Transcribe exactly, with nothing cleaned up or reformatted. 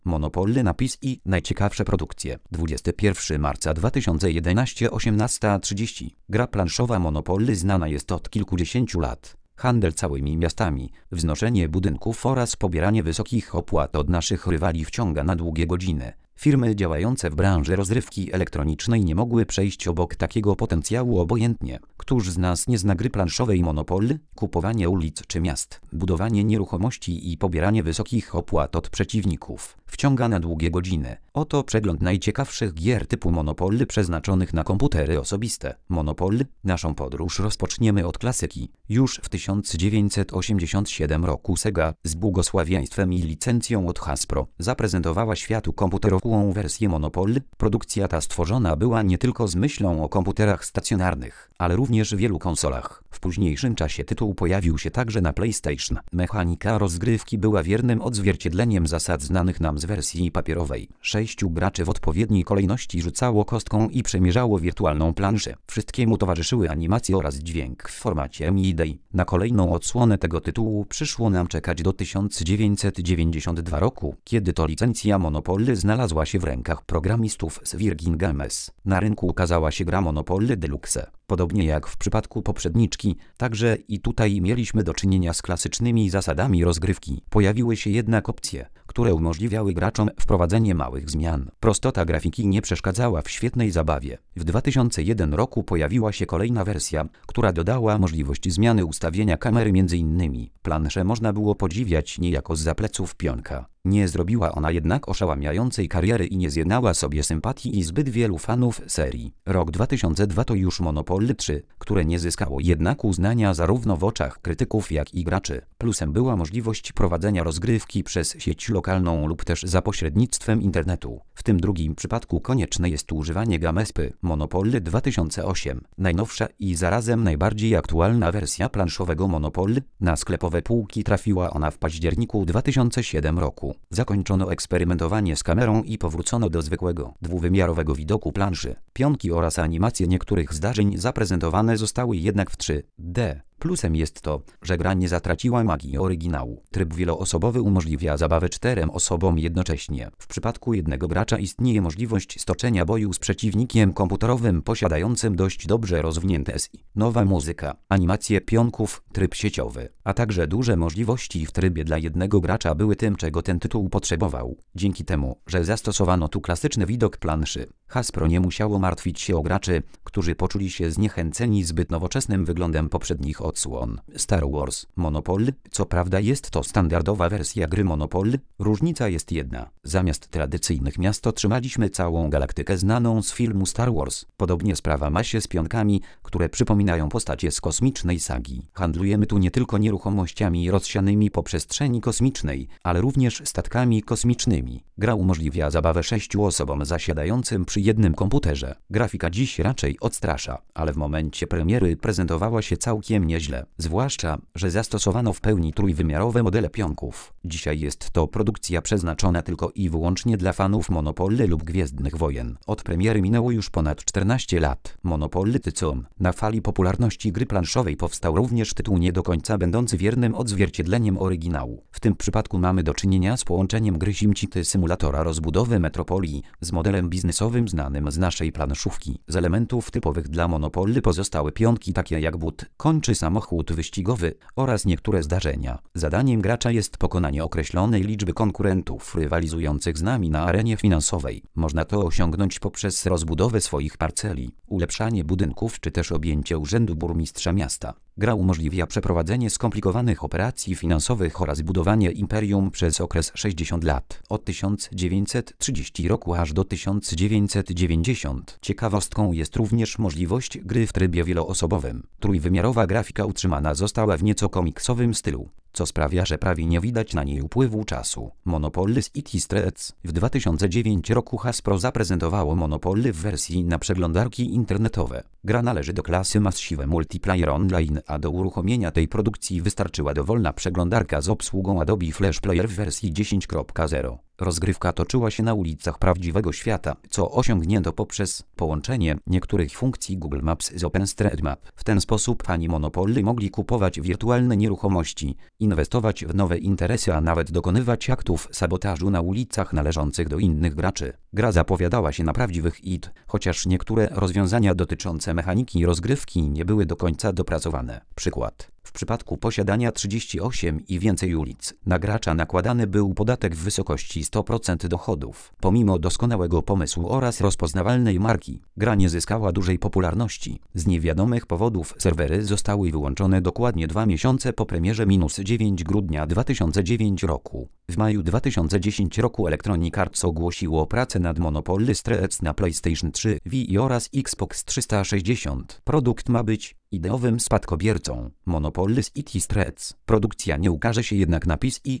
Monopoly napis i najciekawsze produkcje. dwudziestego pierwszego marca dwa tysiące jedenastego, osiemnasta trzydzieści. Gra planszowa Monopoly znana jest od kilkudziesięciu lat. Handel całymi miastami, wznoszenie budynków oraz pobieranie wysokich opłat od naszych rywali wciąga na długie godziny. Firmy działające w branży rozrywki elektronicznej nie mogły przejść obok takiego potencjału obojętnie. Któż z nas nie zna gry planszowej Monopoly? Kupowanie ulic czy miast, budowanie nieruchomości i pobieranie wysokich opłat od przeciwników wciąga na długie godziny. Oto przegląd najciekawszych gier typu Monopoly przeznaczonych na komputery osobiste. Monopoly. Naszą podróż rozpoczniemy od klasyki. Już w tysiąc dziewięćset osiemdziesiątym siódmym roku Sega, z błogosławieństwem i licencją od Hasbro, zaprezentowała światu komputerową wersję Monopoly. Produkcja ta stworzona była nie tylko z myślą o komputerach stacjonarnych, ale również w wielu konsolach. W późniejszym czasie tytuł pojawił się także na PlayStation. Mechanika rozgrywki była wiernym odzwierciedleniem zasad znanych nam z wersji papierowej. Sześciu graczy w odpowiedniej kolejności rzucało kostką i przemierzało wirtualną planszę. Wszystkiemu towarzyszyły animacje oraz dźwięk w formacie M I D I. Na kolejną odsłonę tego tytułu przyszło nam czekać do tysiąc dziewięćset dziewięćdziesiątego drugiego roku, kiedy to licencja Monopoly znalazła się w rękach programistów z Virgin Games. Na rynku ukazała się gra Monopoly Deluxe. Podobnie jak w przypadku poprzedniczki, także i tutaj mieliśmy do czynienia z klasycznymi zasadami rozgrywki. Pojawiły się jednak opcje, które umożliwiały graczom wprowadzenie małych zmian. Prostota grafiki nie przeszkadzała w świetnej zabawie. W dwa tysiące pierwszym roku pojawiła się kolejna wersja, która dodała możliwość zmiany ustawienia kamery między innymi. Planszę można było podziwiać niejako zza pleców pionka. Nie zrobiła ona jednak oszałamiającej kariery i nie zjednała sobie sympatii i zbyt wielu fanów serii. Rok dwa tysiące drugi to już Monopoly trzy, które nie zyskało jednak uznania zarówno w oczach krytyków, jak i graczy. Plusem była możliwość prowadzenia rozgrywki przez sieć lokalną lub też za pośrednictwem internetu. W tym drugim przypadku konieczne jest używanie gamespy. Monopoly dwa tysiące osiem. Najnowsza i zarazem najbardziej aktualna wersja planszowego Monopoly. Na sklepowe półki trafiła ona w październiku dwa tysiące siódmego roku. Zakończono eksperymentowanie z kamerą i powrócono do zwykłego, dwuwymiarowego widoku planszy. Pionki oraz animacje niektórych zdarzeń zaprezentowane zostały jednak w trzy D. Plusem jest to, że gra nie zatraciła magii oryginału. Tryb wieloosobowy umożliwia zabawę czterem osobom jednocześnie. W przypadku jednego gracza istnieje możliwość stoczenia boju z przeciwnikiem komputerowym posiadającym dość dobrze rozwinięte S I. Nowa muzyka, animacje pionków, tryb sieciowy, a także duże możliwości w trybie dla jednego gracza były tym, czego ten tytuł potrzebował. Dzięki temu, że zastosowano tu klasyczny widok planszy, Hasbro nie musiało martwić się o graczy, którzy poczuli się zniechęceni zbyt nowoczesnym wyglądem poprzednich odsłon. Star Wars Monopoly. Co prawda jest to standardowa wersja gry Monopoly, różnica jest jedna. Zamiast tradycyjnych miast otrzymaliśmy całą galaktykę znaną z filmu Star Wars. Podobnie sprawa ma się z pionkami, które przypominają postacie z kosmicznej sagi. Handlujemy tu nie tylko nieruchomościami rozsianymi po przestrzeni kosmicznej, ale również statkami kosmicznymi. Gra umożliwia zabawę sześciu osobom zasiadającym przy jednym komputerze. Grafika dziś raczej odstrasza, ale w momencie premiery prezentowała się całkiem nieźle. Zwłaszcza, że zastosowano w pełni trójwymiarowe modele pionków. Dzisiaj jest to produkcja przeznaczona tylko i wyłącznie dla fanów Monopoly lub Gwiezdnych Wojen. Od premiery minęło już ponad czternaście lat. Monopoly Tycoon. Na fali popularności gry planszowej powstał również tytuł nie do końca będący wiernym odzwierciedleniem oryginału. W tym przypadku mamy do czynienia z połączeniem gry SimCity symulatora rozbudowy metropolii z modelem biznesowym znanym z naszej planszówki. Z elementów typowych dla Monopoly pozostały pionki takie jak but, koń czy samochód wyścigowy oraz niektóre zdarzenia. Zadaniem gracza jest pokonanie określonej liczby konkurentów rywalizujących z nami na arenie finansowej. Można to osiągnąć poprzez rozbudowę swoich parceli, ulepszanie budynków czy też objęcie urzędu burmistrza miasta. Gra umożliwia przeprowadzenie skomplikowanych operacji finansowych oraz budowanie imperium przez okres sześćdziesięciu lat, od tysiąc dziewięćset trzydziestego roku aż do tysiąc dziewięćset dziewięćdziesiątego. Ciekawostką jest również możliwość gry w trybie wieloosobowym. Trójwymiarowa grafika utrzymana została w nieco komiksowym stylu, co sprawia, że prawie nie widać na niej upływu czasu. Monopoly City Streets. W dwa tysiące dziewiątym roku Hasbro zaprezentowało Monopoly w wersji na przeglądarki internetowe. Gra należy do klasy Massive Multiplayer Online, a do uruchomienia tej produkcji wystarczyła dowolna przeglądarka z obsługą Adobe Flash Player w wersji dziesięć kropka zero. Rozgrywka toczyła się na ulicach prawdziwego świata, co osiągnięto poprzez połączenie niektórych funkcji Google Maps z OpenStreetMap. W ten sposób fani Monopoly mogli kupować wirtualne nieruchomości inwestować w nowe interesy, a nawet dokonywać aktów sabotażu na ulicach należących do innych graczy. Gra zapowiadała się na prawdziwy hit, chociaż niektóre rozwiązania dotyczące mechaniki rozgrywki nie były do końca dopracowane. Przykład. W przypadku posiadania trzydziestu ośmiu i więcej ulic, na gracza nakładany był podatek w wysokości sto procent dochodów. Pomimo doskonałego pomysłu oraz rozpoznawalnej marki, gra nie zyskała dużej popularności. Z niewiadomych powodów serwery zostały wyłączone dokładnie dwa miesiące po premierze minus dziewiątego grudnia dwa tysiące dziewiątego roku. W maju dwa tysiące dziesiątego roku Electronic Arts ogłosiło pracę nad Monopoly Streets na PlayStation trzy, Wii oraz Xbox trzysta sześćdziesiąt. Produkt ma być ideowym spadkobiercą Monopoly City Streets. Produkcja nie ukaże się jednak na P C